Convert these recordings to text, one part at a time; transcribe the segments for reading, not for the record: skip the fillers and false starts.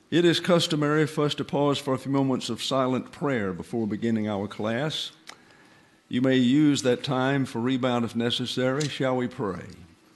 It is customary for us to pause for a few moments of silent prayer before beginning our class. You may use that time for rebound if necessary. Shall we pray?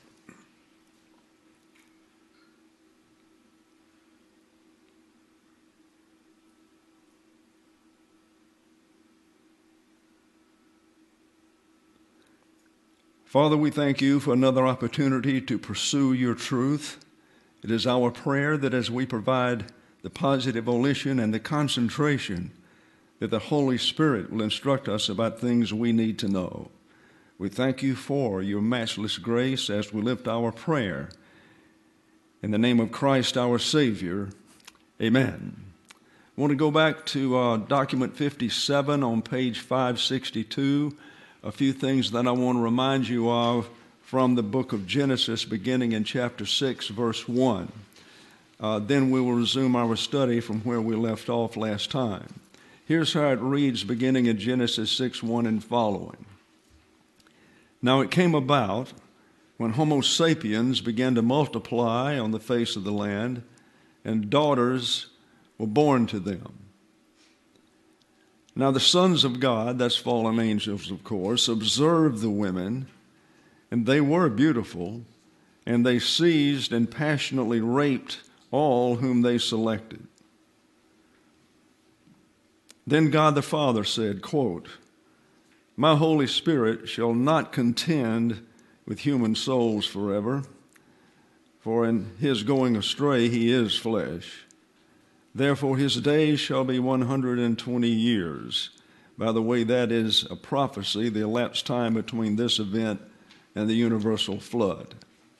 Father, we thank you for another opportunity to pursue your truth. It is our prayer that as we provide the positive volition and the concentration, that the Holy Spirit will instruct us about things we need to know. We thank you for your matchless grace as we lift our prayer. In the name of Christ our Savior, amen. I want to go back to document 57 on page 562. A few things that I want to remind you of from the book of Genesis, beginning in chapter 6, verse 1. Then we will resume our study from where we left off last time. Here's how it reads, beginning in Genesis 6, 1 and following. Now it came about, when Homo sapiens began to multiply on the face of the land, and daughters were born to them. Now the sons of God, that's fallen angels, of course, observed the women, and they were beautiful, and they seized and passionately raped all whom they selected. Then God the Father said, quote, "My Holy Spirit shall not contend with human souls forever, for in his going astray he is flesh. Therefore his days shall be 120 years. By the way, that is a prophecy, the elapsed time between this event and the universal flood.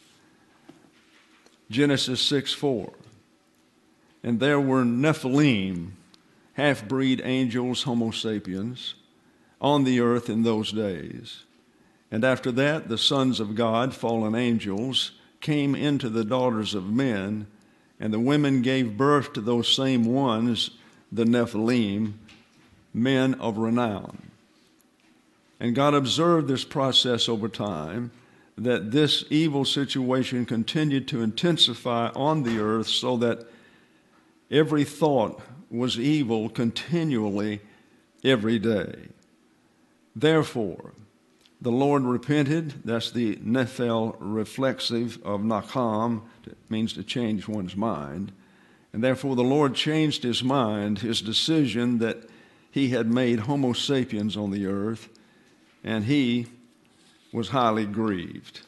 Genesis 6:4. And there were Nephilim, half-breed angels, Homo sapiens, on the earth in those days. And after that, the sons of God, fallen angels, came into the daughters of men, and the women gave birth to those same ones, the Nephilim, men of renown. And God observed this process over time, that this evil situation continued to intensify on the earth so that every thought was evil continually every day. Therefore, the Lord repented. That's the Nephil reflexive of Nacham. It means to change one's mind. And therefore the Lord changed his mind, his decision that he had made Homo sapiens on the earth, and he was highly grieved.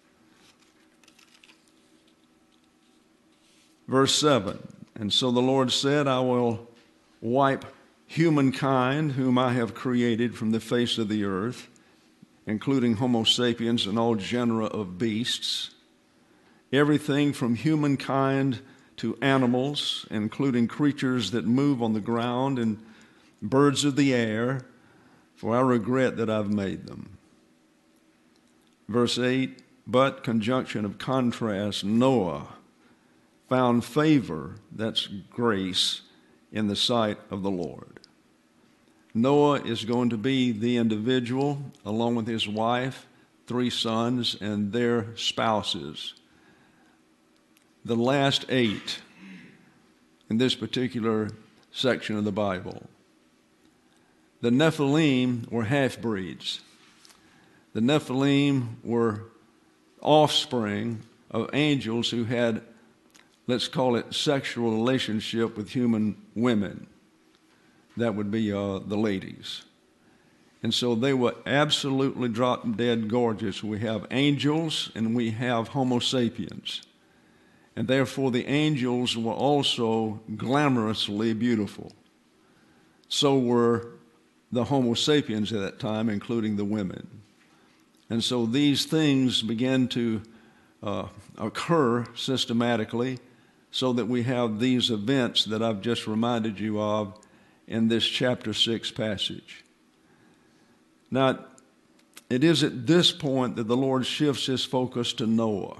Verse 7, and so the Lord said, I will wipe humankind, whom I have created from the face of the earth, including Homo sapiens and all genera of beasts, everything from humankind to animals, including creatures that move on the ground and birds of the air, for I regret that I've made them. Verse 8, but, conjunction of contrast, Noah found favor, that's grace, in the sight of the Lord. Noah is going to be the individual, along with his wife, 3 sons, and their spouses. The last 8 in this particular section of the Bible. The Nephilim were half-breeds. The Nephilim were offspring of angels who had, let's call it, sexual relationship with human women. That would be the ladies. And so they were absolutely drop-dead gorgeous. We have angels and we have Homo sapiens. And therefore the angels were also glamorously beautiful. So were the Homo sapiens at that time, including the women. And so these things began to occur systematically so that we have these events that I've just reminded you of in this chapter 6 passage. Now, it is at this point that the Lord shifts his focus to Noah.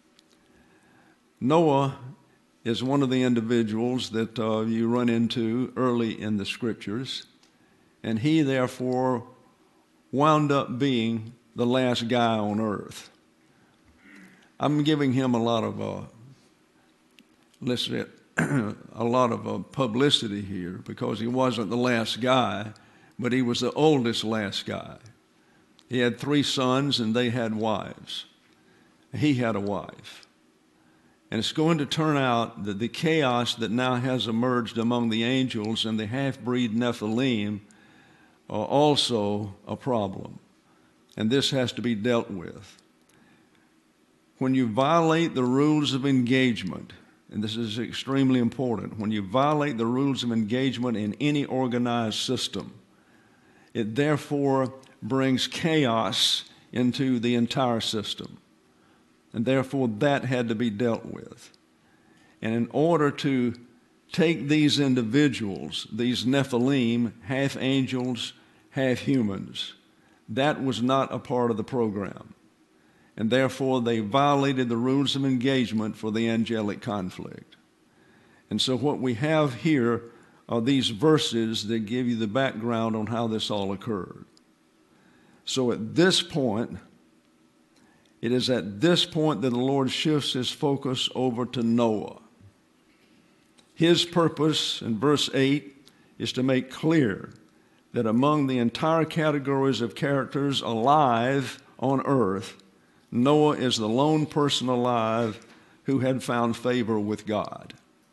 Noah is one of the individuals that you run into early in the scriptures, and he therefore wound up being the last guy on earth. I'm giving him a lot of, let's say, a lot of publicity here because he wasn't the last guy, but he was the oldest last guy. He had 3 sons and they had wives. He had a wife. And it's going to turn out that the chaos that now has emerged among the angels and the half-breed Nephilim are also a problem. And this has to be dealt with. When you violate the rules of engagement, and this is extremely important, when you violate the rules of engagement in any organized system, it therefore brings chaos into the entire system. And therefore, that had to be dealt with. And in order to take these individuals, these Nephilim, half angels, half humans, that was not a part of the program. And therefore, they violated the rules of engagement for the angelic conflict. And so what we have here are these verses that give you the background on how this all occurred. So at this point, it is at this point that the Lord shifts his focus over to Noah. His purpose in verse 8 is to make clear that among the entire categories of characters alive on earth, Noah is the lone person alive who had found favor with God.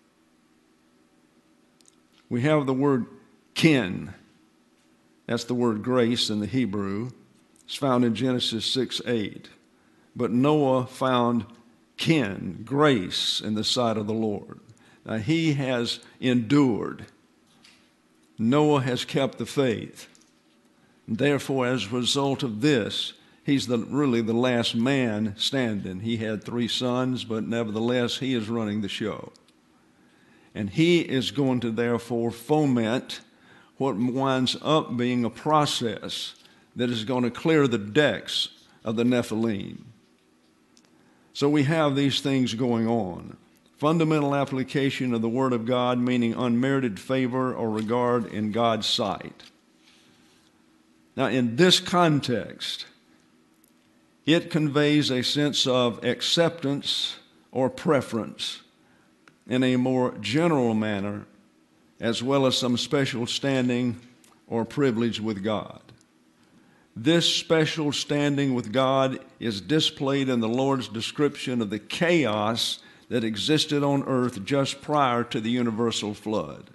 We have the word kin. That's the word grace in the Hebrew. It's found in Genesis 6:8. But Noah found kin, grace in the sight of the Lord. Now, he has endured. Noah has kept the faith. And therefore, as a result of this, he's really the last man standing. He had 3 sons, but nevertheless, he is running the show. And he is going to therefore foment what winds up being a process that is going to clear the decks of the Nephilim. So we have these things going on. Fundamental application of the Word of God, meaning unmerited favor or regard in God's sight. Now, in this context, it conveys a sense of acceptance or preference in a more general manner, as well as some special standing or privilege with God. This special standing with God is displayed in the Lord's description of the chaos that existed on earth just prior to the universal flood.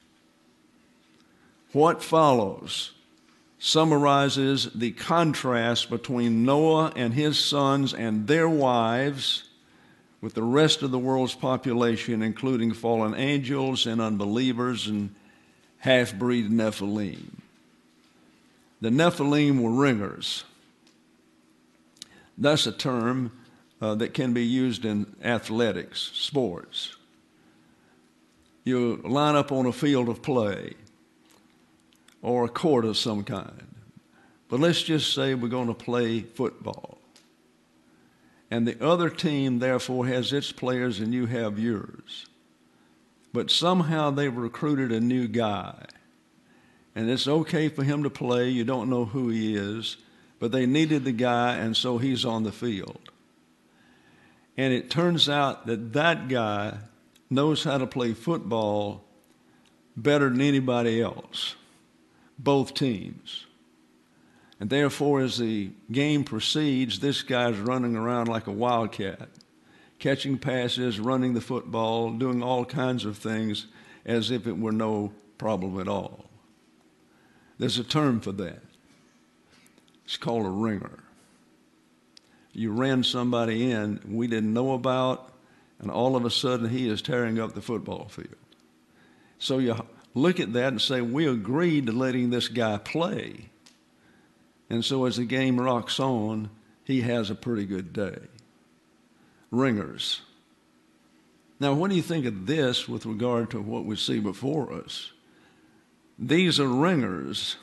What follows summarizes the contrast between Noah and his sons and their wives with the rest of the world's population, including fallen angels and unbelievers and half-breed Nephilim. The Nephilim were ringers. That's a term that can be used in athletics, sports. You line up on a field of play or a court of some kind. But let's just say we're going to play football. And the other team, therefore, has its players and you have yours. But somehow they've recruited a new guy. And it's okay for him to play. You don't know who he is. But they needed the guy, and so he's on the field. And it turns out that that guy knows how to play football better than anybody else, both teams. And therefore, as the game proceeds, this guy's running around like a wildcat, catching passes, running the football, doing all kinds of things as if it were no problem at all. There's a term for that. It's called a ringer. You ran somebody in we didn't know about, and all of a sudden he is tearing up the football field. So you look at that and say, we agreed to letting this guy play. And so as the game rocks on, he has a pretty good day. Ringers. Now, what do you think of this with regard to what we see before us? These are ringers.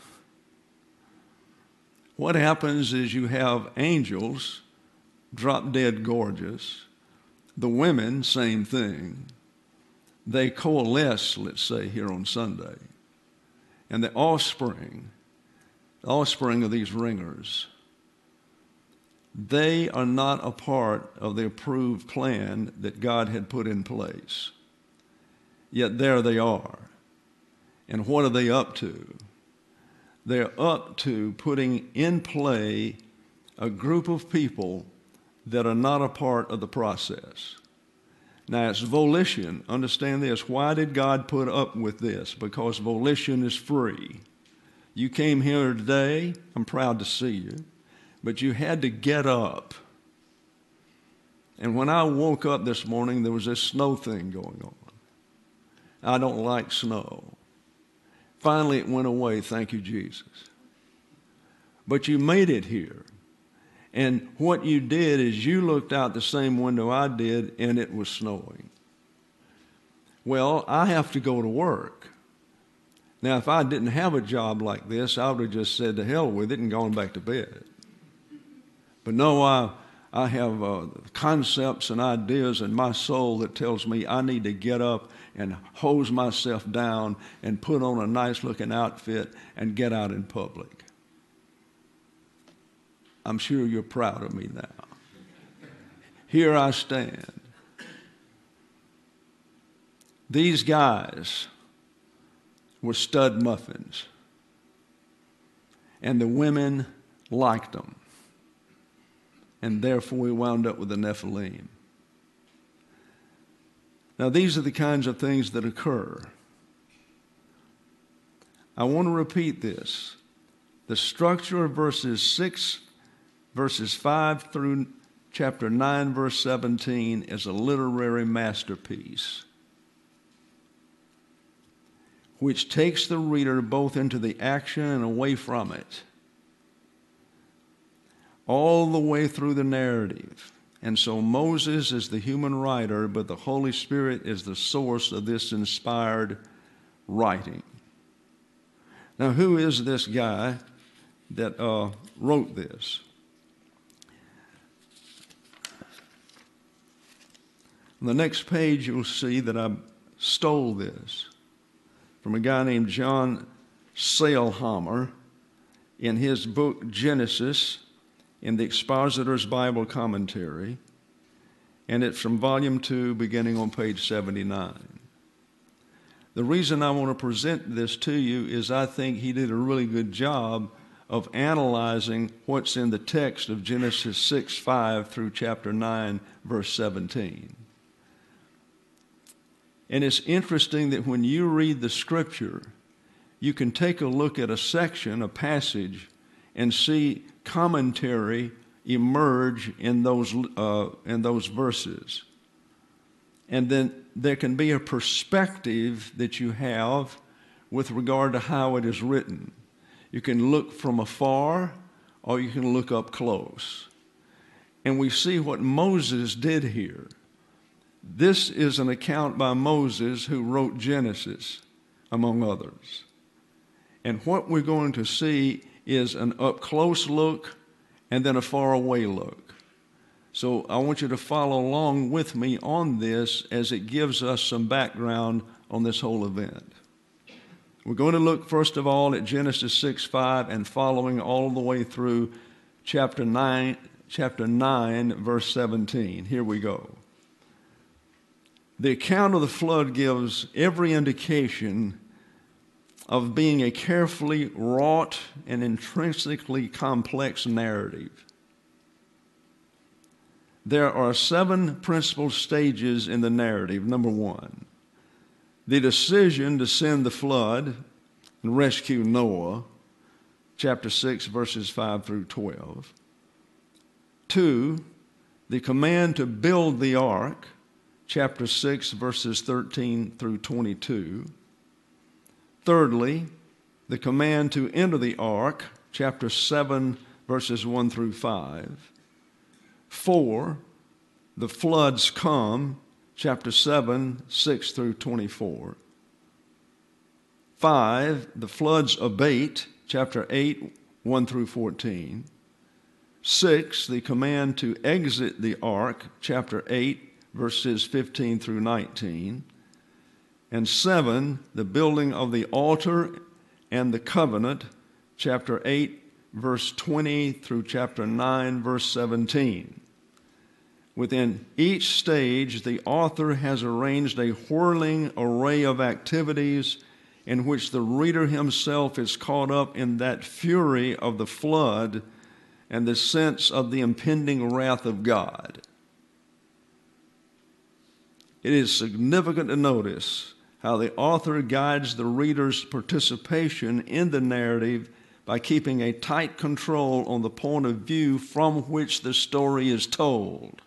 What happens is you have angels, drop dead gorgeous. The women, same thing. They coalesce, let's say, here on Sunday. And the offspring of these ringers, they are not a part of the approved plan that God had put in place. Yet there they are. And what are they up to? They're up to putting in play a group of people that are not a part of the process. Now, it's volition. Understand this. Why did God put up with this? Because volition is free. You came here today. I'm proud to see you. But you had to get up. And when I woke up this morning, there was this snow thing going on. I don't like snow. Finally, it went away. Thank you, Jesus. But you made it here. And what you did is you looked out the same window I did, and it was snowing. Well, I have to go to work. Now, if I didn't have a job like this, I would have just said to hell with it and gone back to bed. But no, I have concepts and ideas in my soul that tells me I need to get up and hose myself down and put on a nice-looking outfit and get out in public. I'm sure you're proud of me now. Here I stand. These guys were stud muffins, and the women liked them, and therefore we wound up with the Nephilim. Now, these are the kinds of things that occur. I want to repeat this. The structure of verses 5 through chapter 9, verse 17 is a literary masterpiece which takes the reader both into the action and away from it, all the way through the narrative. And so Moses is the human writer, but the Holy Spirit is the source of this inspired writing. Now, who is this guy that wrote this? On the next page, you'll see that I stole this from a guy named John Sailhamer in his book Genesis in the Expositor's Bible Commentary, and it's from volume 2, beginning on page 79. The reason I want to present this to you is I think he did a really good job of analyzing what's in the text of Genesis 6:5 through chapter 9, verse 17. And it's interesting that when you read the scripture, you can take a look at a section, a passage, and see commentary emerge in those verses. And then there can be a perspective that you have with regard to how it is written. You can look from afar or you can look up close. And we see what Moses did here. This is an account by Moses who wrote Genesis, among others. And what we're going to see is an up-close look and then a far-away look. So I want you to follow along with me on this as it gives us some background on this whole event. We're going to look, first of all, at Genesis 6:5 and following all the way through chapter 9, verse 17. Here we go. The account of the flood gives every indication of being a carefully wrought and intrinsically complex narrative. There are 7 principal stages in the narrative. Number 1, the decision to send the flood and rescue Noah, chapter 6, verses 5 through 12. 2, the command to build the ark, chapter 6, verses 13 through 22. Thirdly, the command to enter the ark, chapter 7, verses 1 through 5. 4, the floods come, chapter 7, 6 through 24. 5, the floods abate, chapter 8, 1 through 14. 6, the command to exit the ark, chapter 8, verses 15 through 19. And 7, the building of the altar and the covenant, chapter 8, verse 20 through chapter 9, verse 17. Within each stage, the author has arranged a whirling array of activities in which the reader himself is caught up in that fury of the flood and the sense of the impending wrath of God. It is significant to notice how the author guides the reader's participation in the narrative by keeping a tight control on the point of view from which the story is told.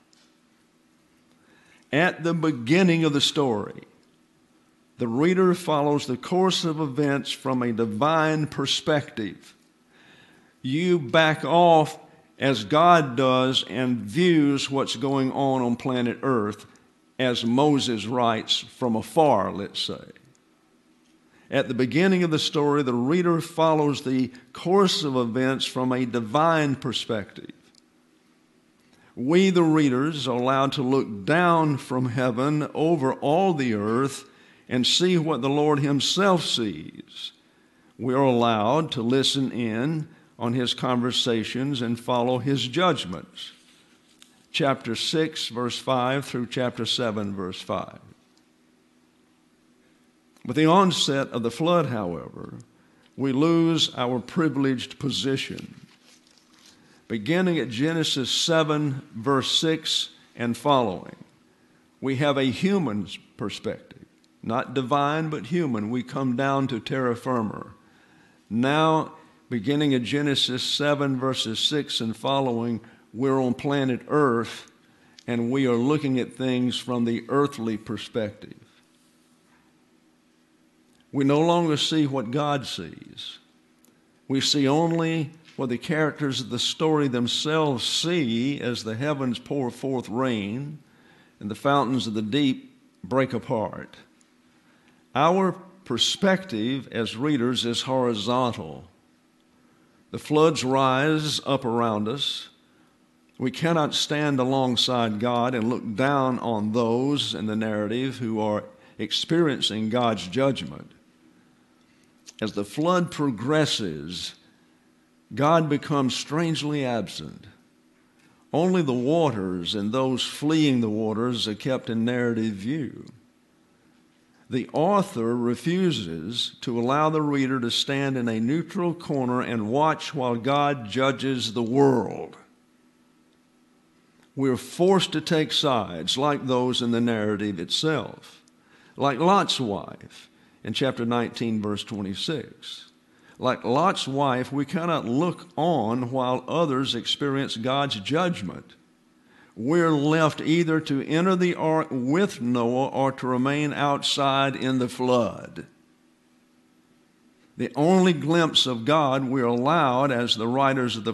At the beginning of the story, the reader follows the course of events from a divine perspective. You back off as God does and views what's going on planet Earth, as Moses writes from afar, let's say. At the beginning of the story, the reader follows the course of events from a divine perspective. We, the readers, are allowed to look down from heaven over all the earth and see what the Lord himself sees. We are allowed to listen in on his conversations and follow his judgments. Chapter 6, verse 5 through chapter 7, verse 5. With the onset of the flood, however, we lose our privileged position. Beginning at Genesis 7, verse 6 and following, we have a human perspective, not divine but human. We come down to terra firma. Now, beginning at Genesis 7, verses 6 and following, we're on planet Earth, and we are looking at things from the earthly perspective. We no longer see what God sees. We see only what the characters of the story themselves see as the heavens pour forth rain and the fountains of the deep break apart. Our perspective as readers is horizontal. The floods rise up around us. We cannot stand alongside God and look down on those in the narrative who are experiencing God's judgment. As the flood progresses, God becomes strangely absent. Only the waters and those fleeing the waters are kept in narrative view. The author refuses to allow the reader to stand in a neutral corner and watch while God judges the world. We're forced to take sides like those in the narrative itself, like Lot's wife in chapter 19, verse 26. Like Lot's wife, we cannot look on while others experience God's judgment. We're left either to enter the ark with Noah or to remain outside in the flood. The only glimpse of God we're allowed as the waters of the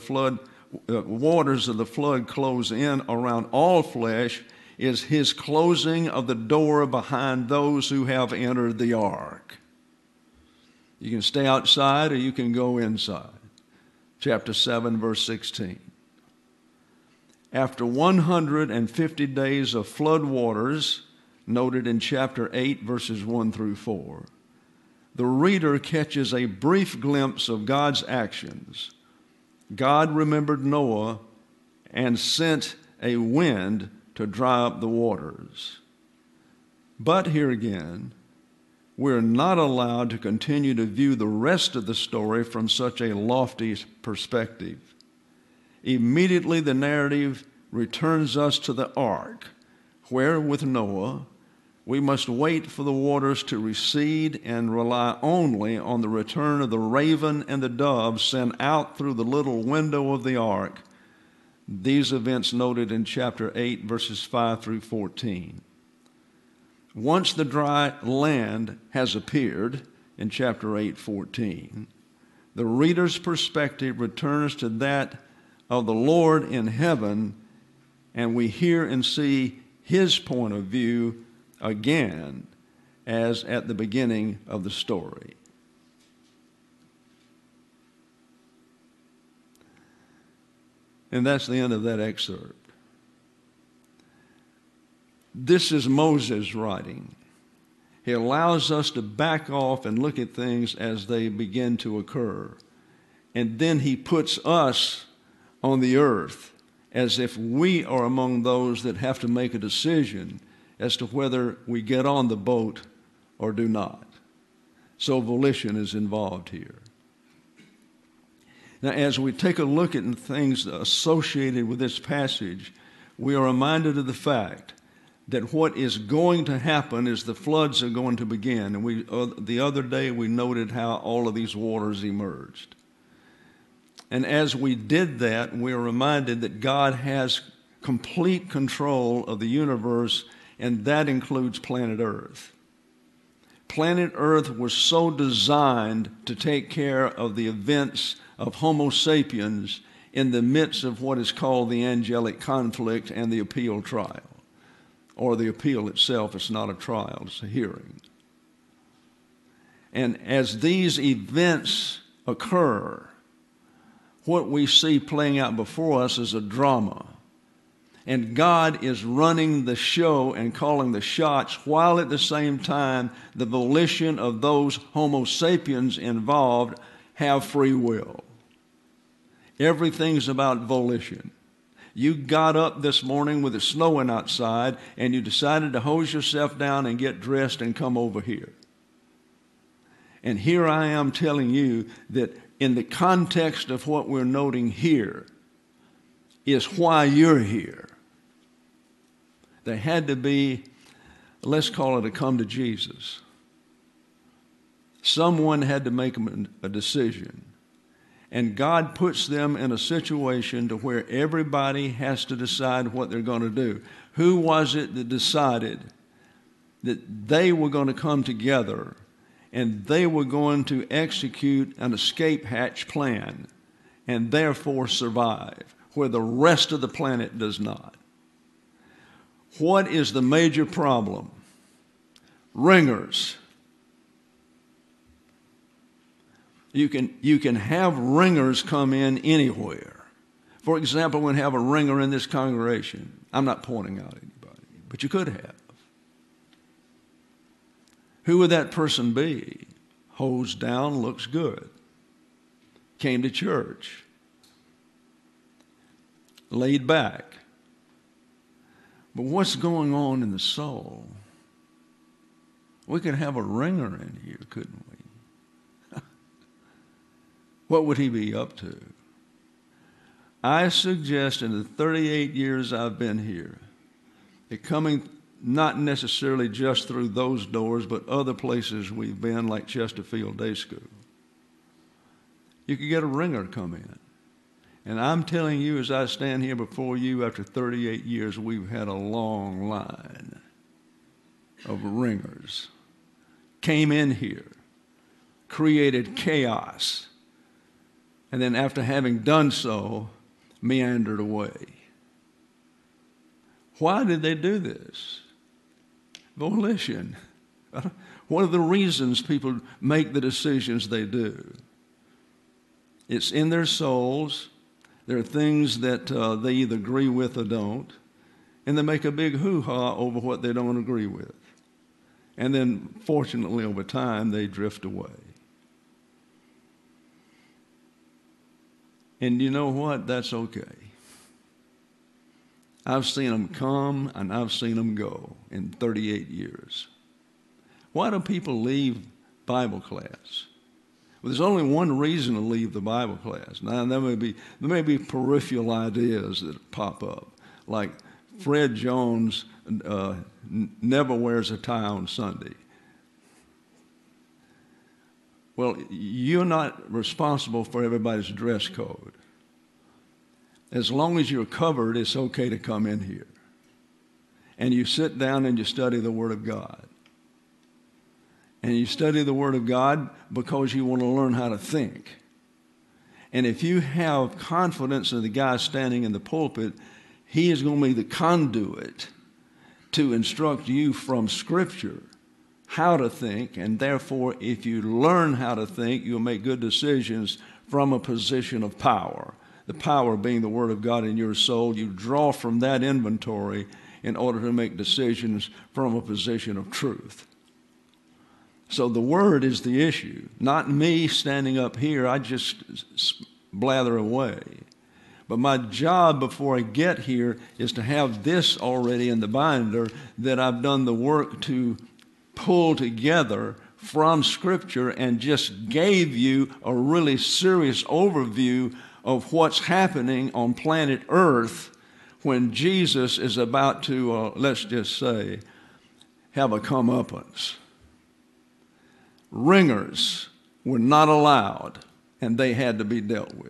flood close in around all flesh is his closing of the door behind those who have entered the ark. You can stay outside or you can go inside. Chapter 7, verse 16. After 150 days of flood waters, noted in chapter 8, verses 1 through 4, the reader catches a brief glimpse of God's actions. God remembered Noah and sent a wind to dry up the waters. But here again, we're not allowed to continue to view the rest of the story from such a lofty perspective. Immediately, the narrative returns us to the ark, where, with Noah, we must wait for the waters to recede and rely only on the return of the raven and the dove sent out through the little window of the ark. These events noted in chapter 8, verses 5 through 14. Once the dry land has appeared in chapter 8:14, the reader's perspective returns to that of the Lord in heaven, and we hear and see his point of view again as at the beginning of the story. And that's the end of that excerpt. This is Moses writing. He allows us to back off and look at things as they begin to occur. And then he puts us on the earth as if we are among those that have to make a decision as to whether we get on the boat or do not. So volition is involved here. Now, as we take a look at things associated with this passage, we are reminded of the fact that what is going to happen is the floods are going to begin. And the other day we noted how all of these waters emerged. And as we did that, we are reminded that God has complete control of the universe, and that includes planet Earth. Planet Earth was so designed to take care of the events of Homo sapiens in the midst of what is called the angelic conflict and the appeal trial. Or the appeal itself, it's not a trial, it's a hearing. And as these events occur, what we see playing out before us is a drama. And God is running the show and calling the shots, while at the same time the volition of those Homo sapiens involved have free will. Everything's about volition. You got up this morning with it snowing outside and you decided to hose yourself down and get dressed and come over here. And here I am telling you that in the context of what we're noting here is why you're here. There had to be, let's call it a come to Jesus. Someone had to make a decision. And God puts them in a situation to where everybody has to decide what they're going to do. Who was it that decided that they were going to come together and they were going to execute an escape hatch plan and therefore survive, where the rest of the planet does not? What is the major problem? Ringers. You can have ringers come in anywhere. For example, we have a ringer in this congregation. I'm not pointing out anybody, but you could have. Who would that person be? Hosed down, looks good. Came to church. Laid back. But what's going on in the soul? We could have a ringer in here, couldn't we? What would he be up to? I suggest in the 38 years I've been here, that coming not necessarily just through those doors, but other places we've been, like Chesterfield Day School, you could get a ringer come in. And I'm telling you, as I stand here before you after 38 years, we've had a long line of ringers. Came in here, created chaos, and then after having done so, meandered away. Why did they do this? Volition. What are the reasons people make the decisions they do? It's in their souls. There are things that they either agree with or don't, and they make a big hoo-ha over what they don't agree with. And then, fortunately, over time, they drift away. And you know what? That's okay. I've seen them come and I've seen them go in 38 years. Why do people leave Bible class? Well, there's only one reason to leave the Bible class. Now, there may be peripheral ideas that pop up, like Fred Jones never wears a tie on Sunday. Well, you're not responsible for everybody's dress code. As long as you're covered, it's okay to come in here. And you sit down and you study the Word of God. And you study the Word of God because you want to learn how to think. And if you have confidence in the guy standing in the pulpit, he is going to be the conduit to instruct you from Scripture how to think, and therefore, if you learn how to think, you'll make good decisions from a position of power. The power being the Word of God in your soul. You draw from that inventory in order to make decisions from a position of truth. So the Word is the issue, not me standing up here. I just blather away. But my job before I get here is to have this already in the binder that I've done the work to pull together from Scripture and just gave you a really serious overview of what's happening on planet Earth when Jesus is about to, let's just say, have a comeuppance. Ringers were not allowed, and they had to be dealt with.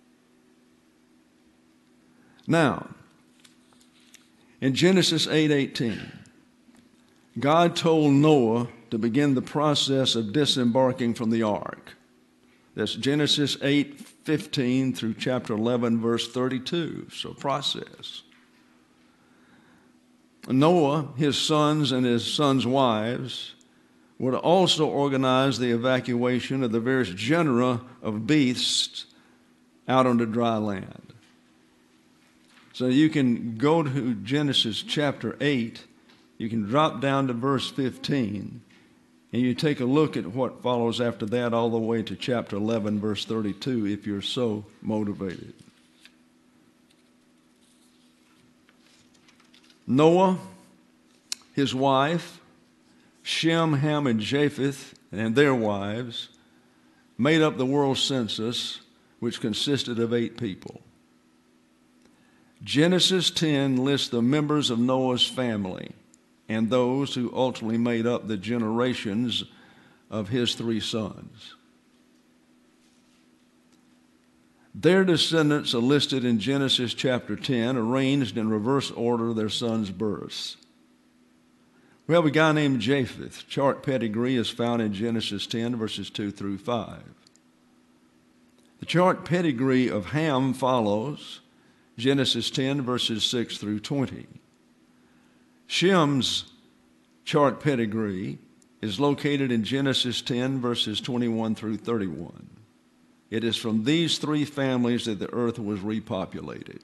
Now, in Genesis 8:18, God told Noah to begin the process of disembarking from the ark. That's Genesis 8:15 through chapter 11, verse 32. So process. Noah, his sons, and his sons' wives would also organize the evacuation of the various genera of beasts out on the dry land. So you can go to Genesis chapter 8, you can drop down to verse 15, and you take a look at what follows after that all the way to chapter 11, verse 32, if you're so motivated. Noah, his wife, Shem, Ham, and Japheth, and their wives, made up the world census, which consisted of 8 people. Genesis 10 lists the members of Noah's family and those who ultimately made up the generations of his 3 sons. Their descendants are listed in Genesis chapter 10, arranged in reverse order of their sons' births. We have a guy named Japheth. Chart pedigree is found in Genesis 10, verses 2 through 5. The chart pedigree of Ham follows Genesis 10, verses 6 through 20. Shem's chart pedigree is located in Genesis 10, verses 21 through 31. It is from these 3 families that the earth was repopulated.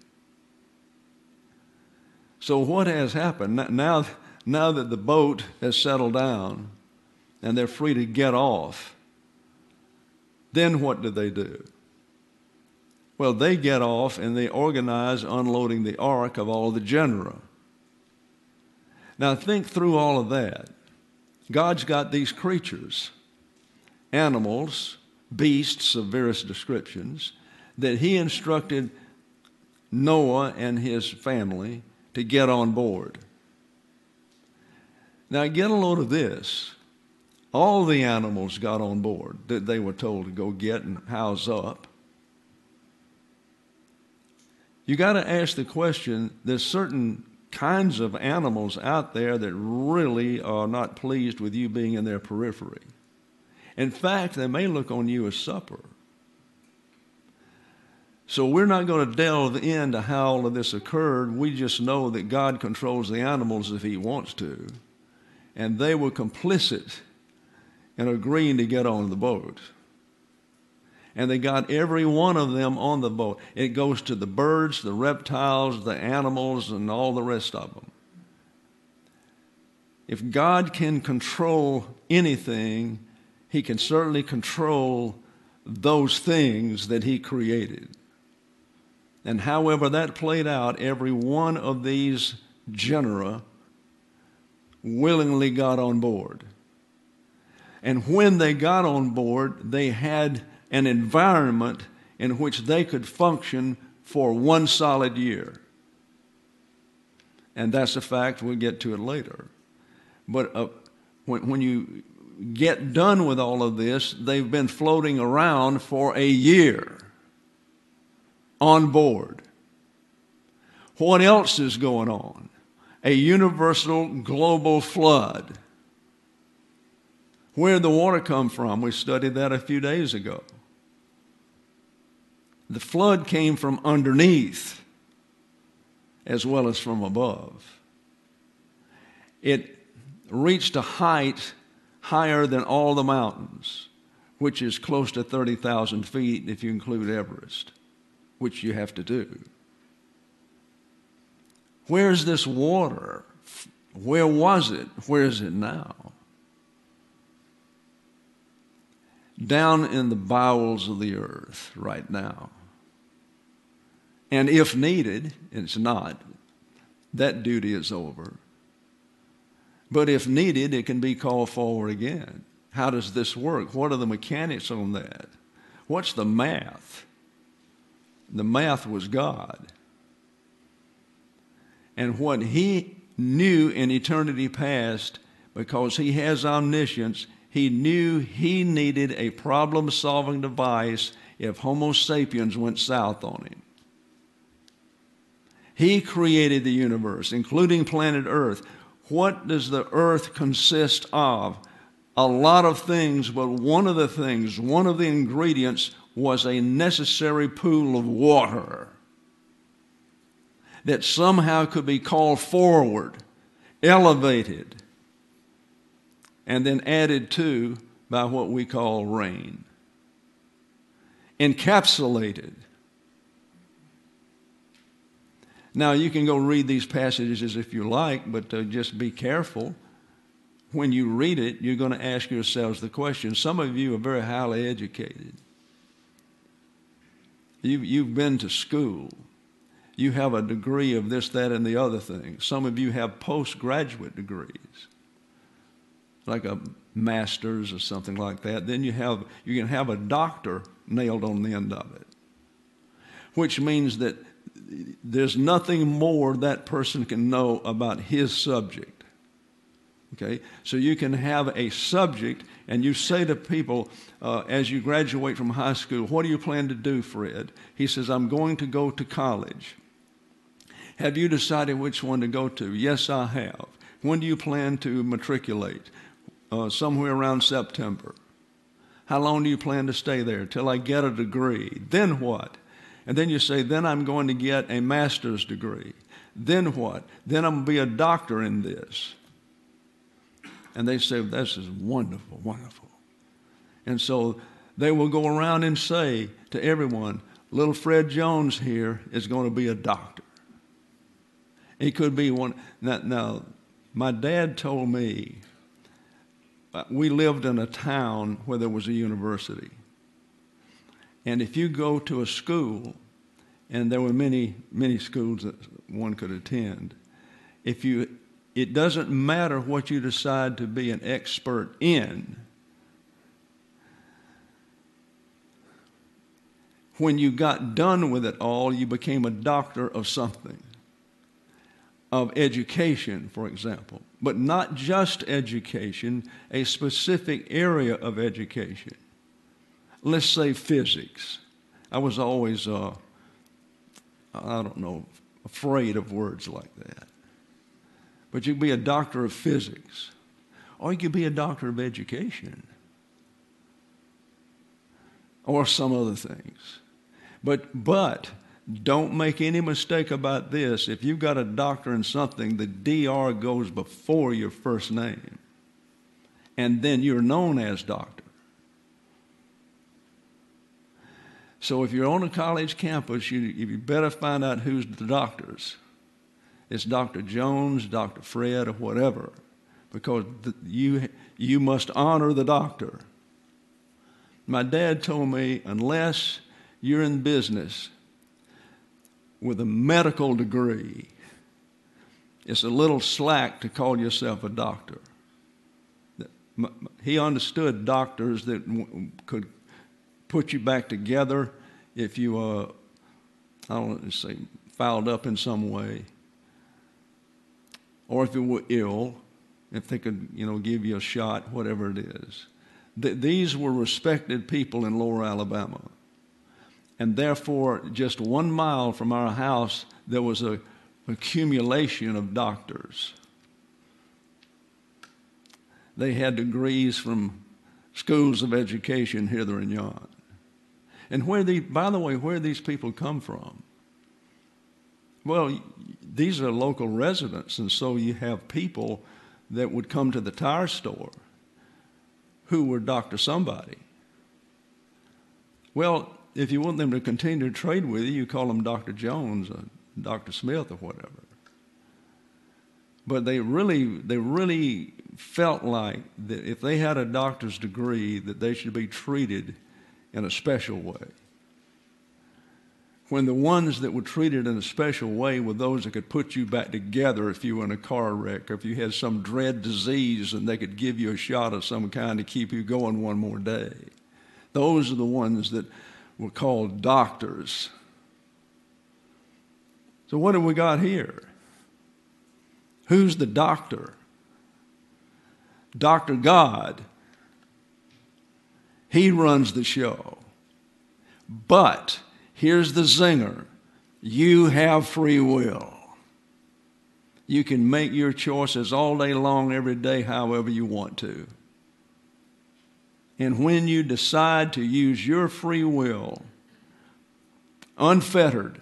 So what has happened? Now that the boat has settled down and they're free to get off, then what do? Well, they get off and they organize unloading the ark of all the genera. Now think through all of that. God's got these creatures, animals, beasts of various descriptions, that he instructed Noah and his family to get on board. Now get a load of this. All the animals got on board that they were told to go get and house up. You got to ask the question, there's certain kinds of animals out there that really are not pleased with you being in their periphery. In fact, they may look on you as supper. So we're not going to delve into how all of this occurred. We just know that God controls the animals if he wants to. And they were complicit in agreeing to get on the boat. And they got every one of them on the boat. It goes to the birds, the reptiles, the animals, and all the rest of them. If God can control anything, he can certainly control those things that he created. And however that played out, every one of these genera willingly got on board. And when they got on board, they had an environment in which they could function for 1 solid year. And that's a fact. We'll get to it later. But when you get done with all of this, they've been floating around for a year on board. What else is going on? A universal global flood. Where did the water come from? We studied that a few days ago. The flood came from underneath as well as from above. It reached a height higher than all the mountains, which is close to 30,000 feet if you include Everest, which you have to do. Where's this water? Where was it? Where is it now? Down in the bowels of the earth right now. And if needed, it's not, that duty is over. But if needed, it can be called forward again. How does this work? What are the mechanics on that? What's the math? The math was God. And what he knew in eternity past, because he has omniscience, he knew he needed a problem-solving device if Homo sapiens went south on him. He created the universe, including planet Earth. What does the earth consist of? A lot of things, but one of the ingredients was a necessary pool of water that somehow could be called forward, elevated, and then added to by what we call rain. Encapsulated. Now, you can go read these passages if you like, but just be careful. When you read it, you're going to ask yourselves the question. Some of you are very highly educated. You've been to school. You have a degree of this, that, and the other thing. Some of you have postgraduate degrees, like a master's or something like that. Then you can have a doctor nailed on the end of it, which means that there's nothing more that person can know about his subject. Okay? So you can have a subject, and you say to people, as you graduate from high school, what do you plan to do, Fred? He says, I'm going to go to college. Have you decided which one to go to? Yes, I have. When do you plan to matriculate? Somewhere around September. How long do you plan to stay there? Till I get a degree. Then what? And then you say, then I'm going to get a master's degree. Then what? Then I'm going to be a doctor in this. And they say, this is wonderful, wonderful. And so they will go around and say to everyone, little Fred Jones here is going to be a doctor. He could be one. Now, my dad told me, we lived in a town where there was a university. And if you go to a school, and there were many, many schools that one could attend, it doesn't matter what you decide to be an expert in. When you got done with it all, you became a doctor of something, of education, for example. But not just education, a specific area of education. Let's say physics. I was always, afraid of words like that. But you could be a doctor of physics, or you could be a doctor of education, or some other things. But don't make any mistake about this. If you've got a doctor in something, the DR goes before your first name, and then you're known as doctor. So if you're on a college campus, you better find out who's the doctors. It's Dr. Jones, Dr. Fred, or whatever, because you must honor the doctor. My dad told me, unless you're in business with a medical degree, it's a little slack to call yourself a doctor. He understood doctors that could put you back together if you, fouled up in some way, or if you were ill, if they could, give you a shot, whatever it is. These were respected people in Lower Alabama. And therefore, just 1 mile from our house, there was an accumulation of doctors. They had degrees from schools of education hither and yon. And by the way, where these people come from? Well, these are local residents, and so you have people that would come to the tire store who were Dr. Somebody. Well, if you want them to continue to trade with you, you call them Dr. Jones or Dr. Smith or whatever. But they really felt like that if they had a doctor's degree, that they should be treated in a special way. when the ones that were treated in a special way were those that could put you back together if you were in a car wreck, or if you had some dread disease and they could give you a shot of some kind to keep you going one more day. Those are the ones that were called doctors. So what have we got here? Who's the doctor? Dr. God. He runs the show. But here's the zinger. You have free will. You can make your choices all day long, every day, however you want to. And when you decide to use your free will, unfettered,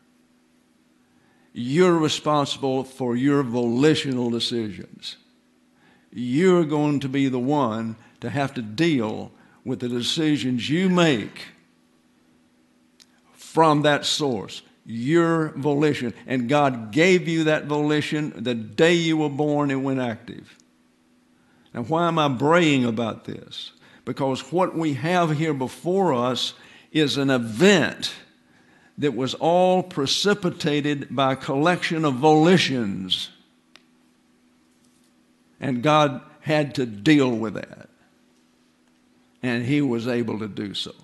you're responsible for your volitional decisions. You're going to be the one to have to deal with the decisions you make from that source, your volition. And God gave you that volition the day you were born. It went active. Now, why am I braying about this? Because what we have here before us is an event that was all precipitated by a collection of volitions. And God had to deal with that. And he was able to do so.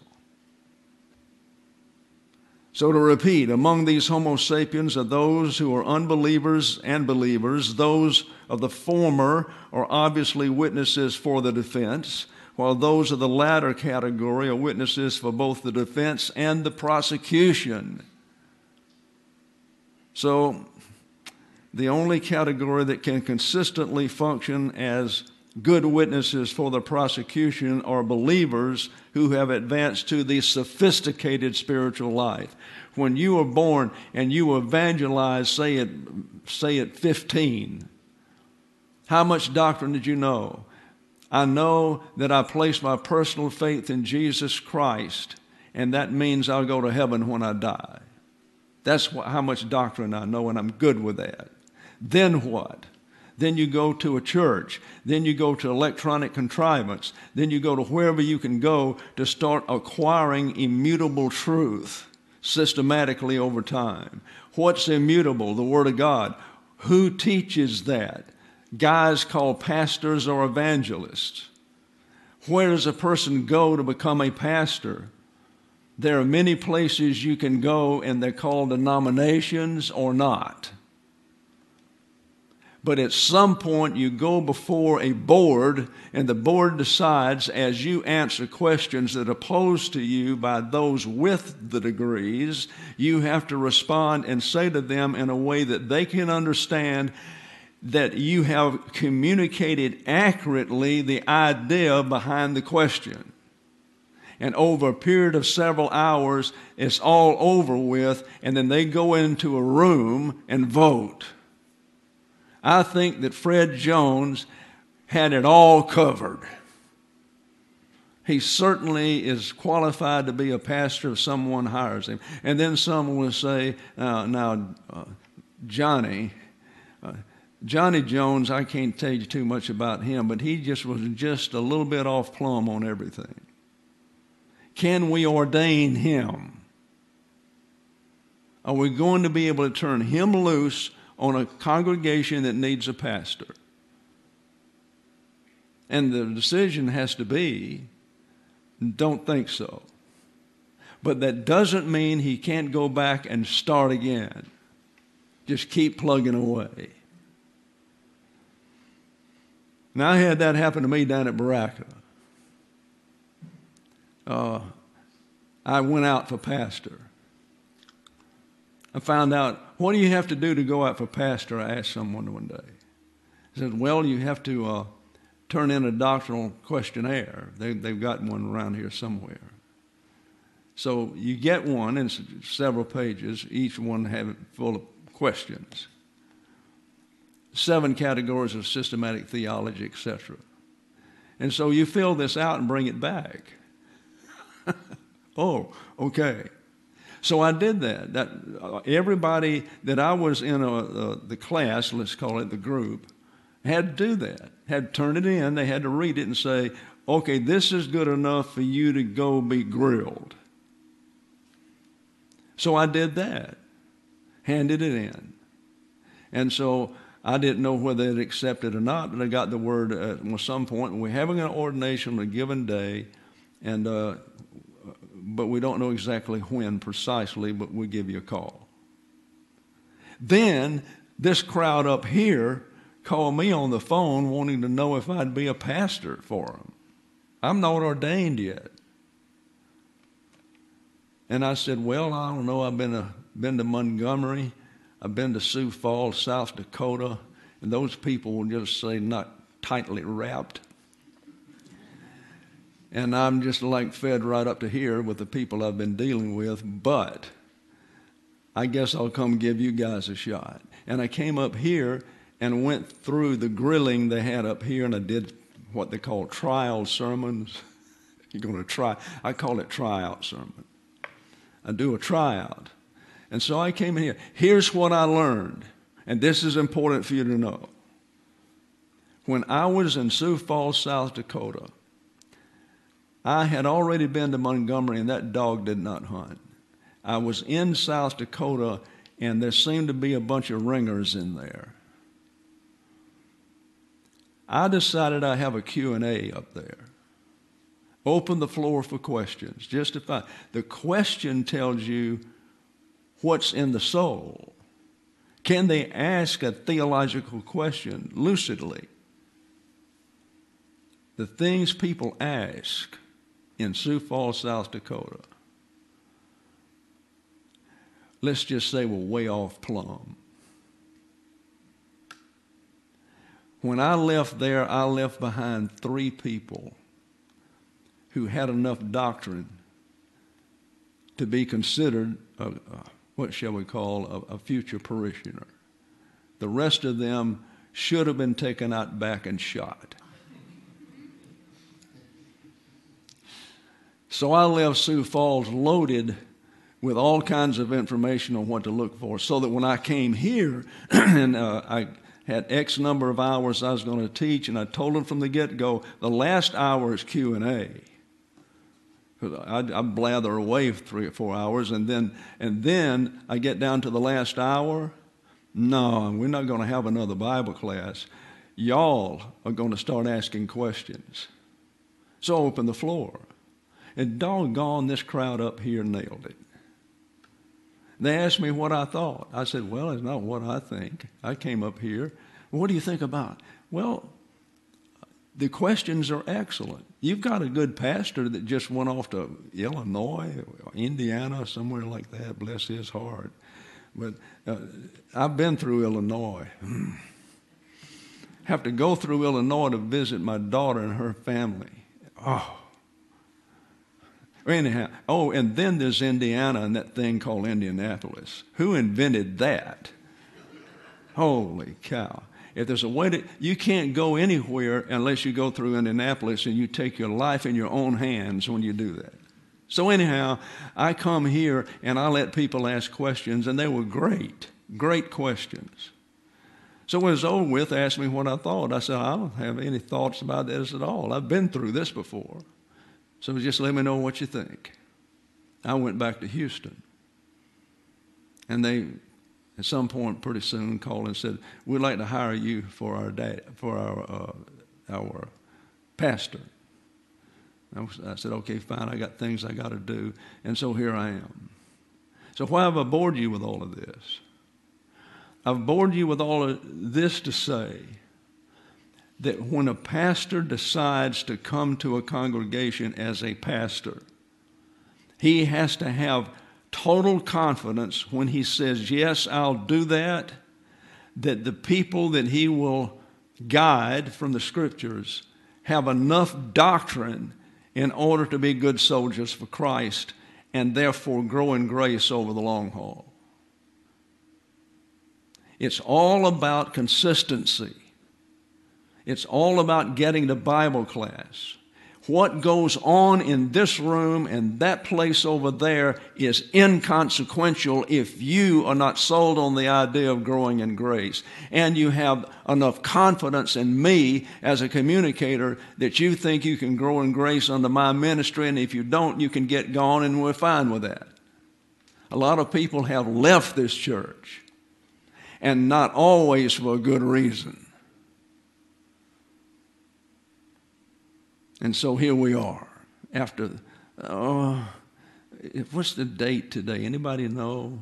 So to repeat, among these Homo sapiens are those who are unbelievers and believers. Those of the former are obviously witnesses for the defense, while those of the latter category are witnesses for both the defense and the prosecution. So the only category that can consistently function as good witnesses for the prosecution are believers who have advanced to the sophisticated spiritual life. When you were born and you evangelized, say at 15, how much doctrine did you know? I know that I place my personal faith in Jesus Christ, and that means I'll go to heaven when I die. That's how much doctrine I know, and I'm good with that. Then what? Then you go to a church. Then you go to electronic contrivance. Then you go to wherever you can go to start acquiring immutable truth systematically over time. What's immutable? The Word of God. Who teaches that? Guys called pastors or evangelists. Where does a person go to become a pastor? There are many places you can go, and they're called denominations or not. But at some point you go before a board, and the board decides, as you answer questions that are posed to you by those with the degrees, you have to respond and say to them in a way that they can understand that you have communicated accurately the idea behind the question. And over a period of several hours, it's all over with, and then they go into a room and vote. I think that Fred Jones had it all covered. He certainly is qualified to be a pastor if someone hires him. And then someone will say, Johnny Jones, I can't tell you too much about him, but he just was just a little bit off plumb on everything. Can we ordain him? Are we going to be able to turn him loose on a congregation that needs a pastor? And the decision has to be, don't think so. But that doesn't mean he can't go back and start again. Just keep plugging away. Now, I had that happen to me down at Baraka. I went out for pastor. I found out, what do you have to do to go out for pastor? I asked someone one day. He said, well, you have to turn in a doctrinal questionnaire. They've got one around here somewhere. So you get one, and it's several pages, each one full of questions. 7 categories of systematic theology, etc. And so you fill this out and bring it back. Oh, okay. So I did that. Everybody that I was in the class, let's call it the group, had to do that. Had to turn it in. They had to read it and say, okay, this is good enough for you to go be grilled. So I did that, handed it in. And so I didn't know whether they'd accept it or not, but I got the word at some point, we're having an ordination on a given day, and but we don't know exactly when precisely, but we'll give you a call. Then this crowd up here called me on the phone wanting to know if I'd be a pastor for them. I'm not ordained yet. And I said, well, I don't know. I've been to Montgomery. I've been to Sioux Falls, South Dakota. And those people will just say not tightly wrapped. And I'm just like fed right up to here with the people I've been dealing with. But I guess I'll come give you guys a shot. And I came up here and went through the grilling they had up here, and I did what they call trial sermons. You're going to try. I call it tryout sermon. I do a tryout. And so I came in here. Here's what I learned, and this is important for you to know. When I was in Sioux Falls, South Dakota, I had already been to Montgomery, and that dog did not hunt. I was in South Dakota, and there seemed to be a bunch of ringers in there. I decided I have a Q&A up there. Open the floor for questions. The question tells you what's in the soul. Can they ask a theological question lucidly? The things people ask in Sioux Falls, South Dakota, let's just say we're way off plumb. When I left there, I left behind 3 people who had enough doctrine to be considered, what shall we call, a future parishioner. The rest of them should have been taken out back and shot. So I left Sioux Falls loaded with all kinds of information on what to look for, so that when I came here and I had X number of hours I was going to teach, and I told them from the get-go, the last hour is Q&A. I blather away 3 or 4 hours, and then I get down to the last hour. No, we're not going to have another Bible class. Y'all are going to start asking questions. So open the floor. And doggone, this crowd up here nailed it. They asked me what I thought. I said, well, it's not what I think. I came up here. What do you think about it? Well, the questions are excellent. You've got a good pastor that just went off to Illinois, or Indiana, somewhere like that. Bless his heart. But I've been through Illinois. Have to go through Illinois to visit my daughter and her family. Oh. Anyhow, and then there's Indiana and that thing called Indianapolis. Who invented that? Holy cow. If there's a way you can't go anywhere unless you go through Indianapolis, and you take your life in your own hands when you do that. So anyhow, I come here and I let people ask questions, and they were great questions. So when it was over with, they asked me what I thought. I said, I don't have any thoughts about this at all. I've been through this before. So just let me know what you think. I went back to Houston. And they, at some point pretty soon, called and said, we'd like to hire you for our pastor. I said, okay, fine, I got things I got to do. And so here I am. So why have I bored you with all of this? I've bored you with all of this to say that when a pastor decides to come to a congregation as a pastor, he has to have total confidence when he says, yes, I'll do that the people that he will guide from the Scriptures have enough doctrine in order to be good soldiers for Christ and therefore grow in grace over the long haul. It's all about consistency. It's all about getting to Bible class. What goes on in this room and that place over there is inconsequential if you are not sold on the idea of growing in grace. And you have enough confidence in me as a communicator that you think you can grow in grace under my ministry, and if you don't, you can get gone, and we're fine with that. A lot of people have left this church, and not always for a good reason. And so here we are. After, what's the date today? Anybody know?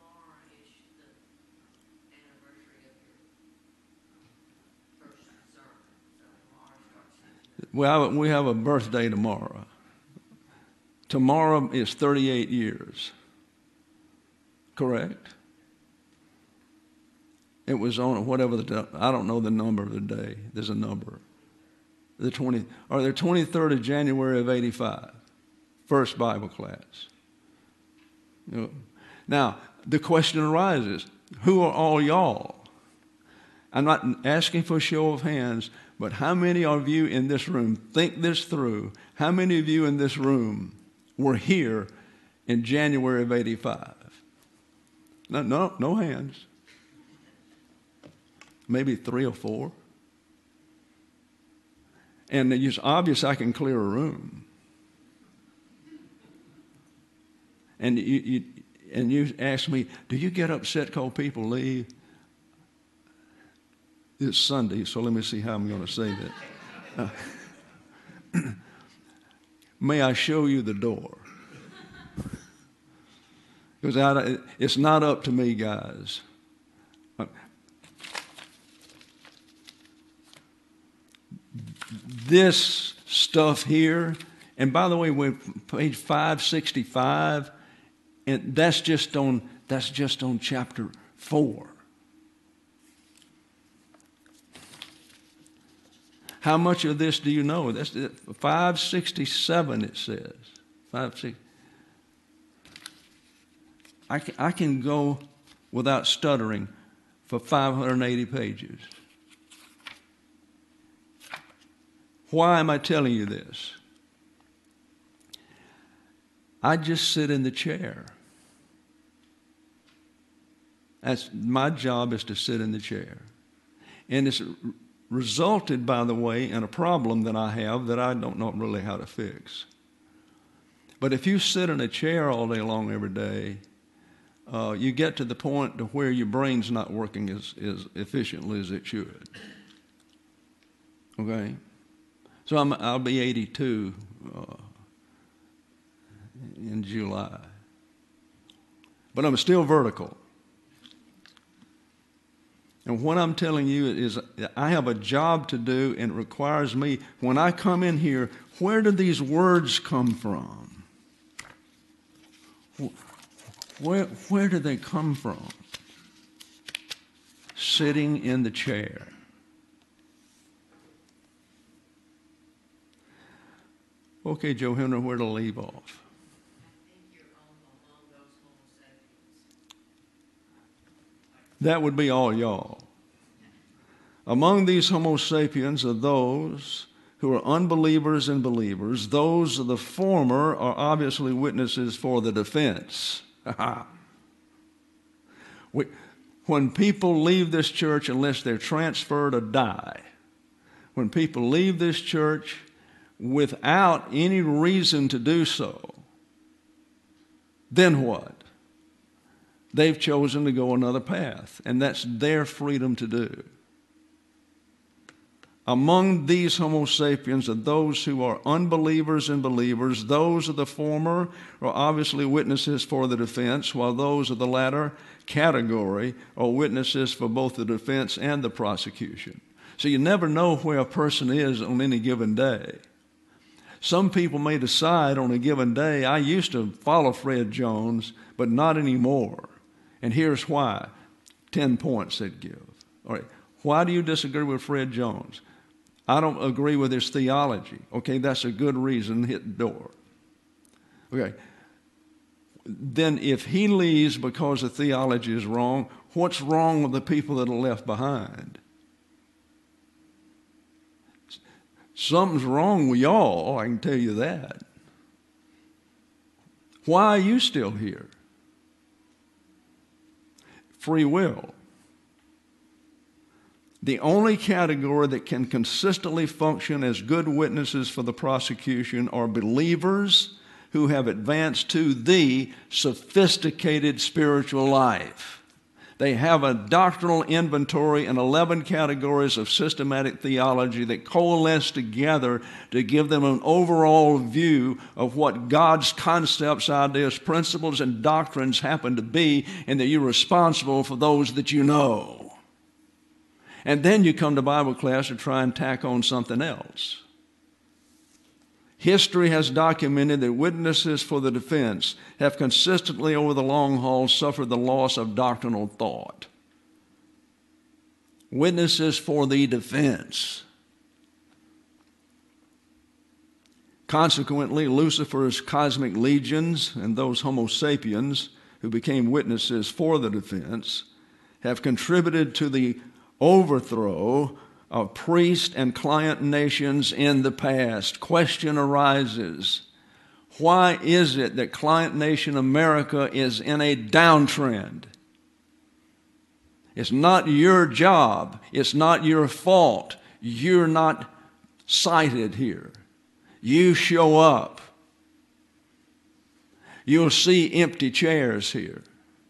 Well, we have a birthday tomorrow. Tomorrow is 38 years. Correct? It was on whatever I don't know the number of the day. There's a number. The 23rd of January of 85. First Bible class. Now, the question arises, who are all y'all? I'm not asking for a show of hands, but how many of you in this room, think this through, how many of you in this room were here in January of 85? No hands. Maybe 3 or 4. And it's obvious I can clear a room. And you ask me, do you get upset because people leave? It's Sunday, so let me see how I'm going to say that. May I show you the door? Because it's not up to me, guys. This stuff here, and by the way, we're page 565, and that's just on chapter 4. How much of this do you know? That's 567, it says. 560. I can go without stuttering for 580 pages. Why am I telling you this? I just sit in the chair. That's my job, is to sit in the chair. And it's resulted, by the way, in a problem that I have that I don't know really how to fix. But if you sit in a chair all day long every day, you get to the point to where your brain's not working as efficiently as it should. Okay? So I'll be 82 in July. But I'm still vertical. And what I'm telling you is I have a job to do, and it requires me, when I come in here, where do these words come from? Where do they come from? Sitting in the chair. Okay, Joe Henry, where to leave off? I think you're among those Homo sapiens. That would be all y'all. Among these Homo sapiens are those who are unbelievers and believers. Those of the former are obviously witnesses for the defense. When people leave this church, unless they're transferred or die, when people leave this church without any reason to do so, then what? They've chosen to go another path, and that's their freedom to do. Among these Homo sapiens are those who are unbelievers and believers. Those of the former are obviously witnesses for the defense, while those of the latter category are witnesses for both the defense and the prosecution. So you never know where a person is on any given day. Some people may decide on a given day, I used to follow Fred Jones, but not anymore. And here's why. 10 points they'd give. All right. Why do you disagree with Fred Jones? I don't agree with his theology. Okay, that's a good reason to hit the door. Okay. Then if he leaves because the theology is wrong, what's wrong with the people that are left behind? Something's wrong with y'all, I can tell you that. Why are you still here? Free will. The only category that can consistently function as good witnesses for the prosecution are believers who have advanced to the sophisticated spiritual life. They have a doctrinal inventory and 11 categories of systematic theology that coalesce together to give them an overall view of what God's concepts, ideas, principles, and doctrines happen to be, and that you're responsible for those that you know. And then you come to Bible class to try and tack on something else. History has documented that witnesses for the defense have consistently over the long haul suffered the loss of doctrinal thought. Witnesses for the defense. Consequently, Lucifer's cosmic legions and those Homo sapiens who became witnesses for the defense have contributed to the overthrow of priest and client nations in the past. Question arises, why is it that client nation America is in a downtrend? It's not your job. It's not your fault. You're not cited here. You show up. You'll see empty chairs here.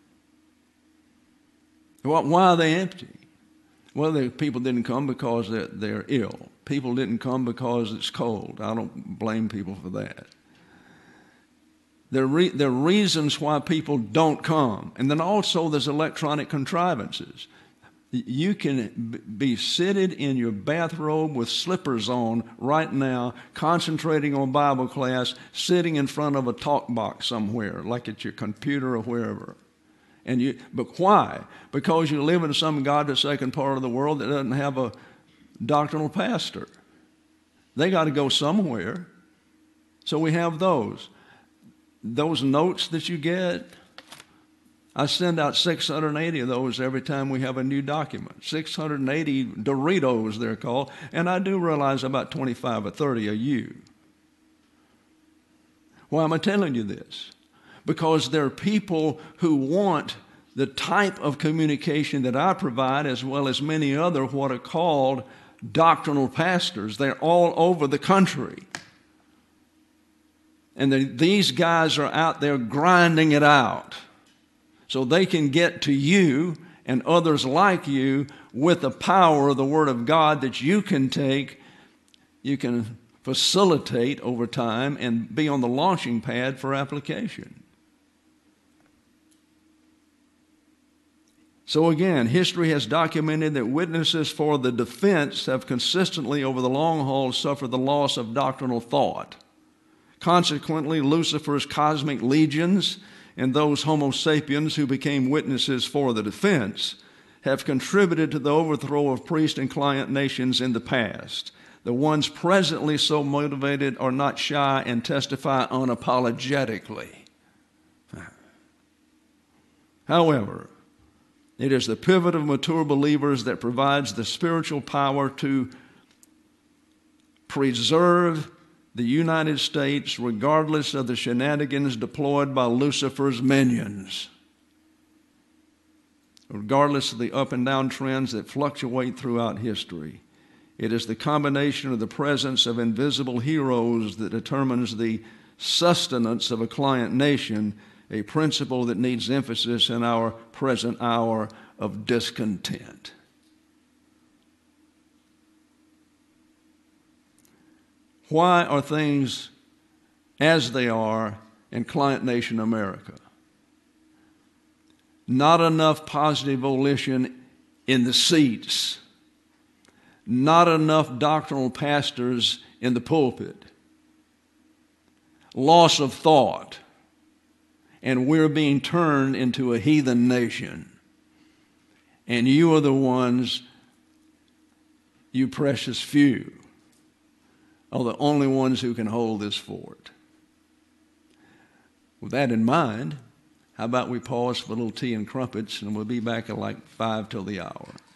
Why are they empty? Well, the people didn't come because they're ill. People didn't come because it's cold. I don't blame people for that. There are reasons why people don't come. And then also there's electronic contrivances. You can be seated in your bathrobe with slippers on right now, concentrating on Bible class, sitting in front of a talk box somewhere, like at your computer or wherever. But why? Because you live in some God-forsaken part of the world that doesn't have a doctrinal pastor. They got to go somewhere. So we have those. Those notes that you get, I send out 680 of those every time we have a new document. 680 Doritos, they're called. And I do realize about 25 or 30 are you. Why am I telling you this? Because there are people who want the type of communication that I provide, as well as many other what are called doctrinal pastors. They're all over the country. And these guys are out there grinding it out so they can get to you and others like you with the power of the Word of God that you can take, you can facilitate over time and be on the launching pad for application. So again, history has documented that witnesses for the defense have consistently over the long haul suffered the loss of doctrinal thought. Consequently, Lucifer's cosmic legions and those Homo sapiens who became witnesses for the defense have contributed to the overthrow of priest and client nations in the past. The ones presently so motivated are not shy and testify unapologetically. However, it is the pivot of mature believers that provides the spiritual power to preserve the United States regardless of the shenanigans deployed by Lucifer's minions, regardless of the up and down trends that fluctuate throughout history. It is the combination of the presence of invisible heroes that determines the sustenance of a client nation, a principle that needs emphasis in our present hour of discontent. Why are things as they are in client nation America? Not enough positive volition in the seats. Not enough doctrinal pastors in the pulpit. Loss of thought. And we're being turned into a heathen nation. And you are the ones, you precious few, are the only ones who can hold this fort. With that in mind, how about we pause for a little tea and crumpets, and we'll be back at like 5 till the hour.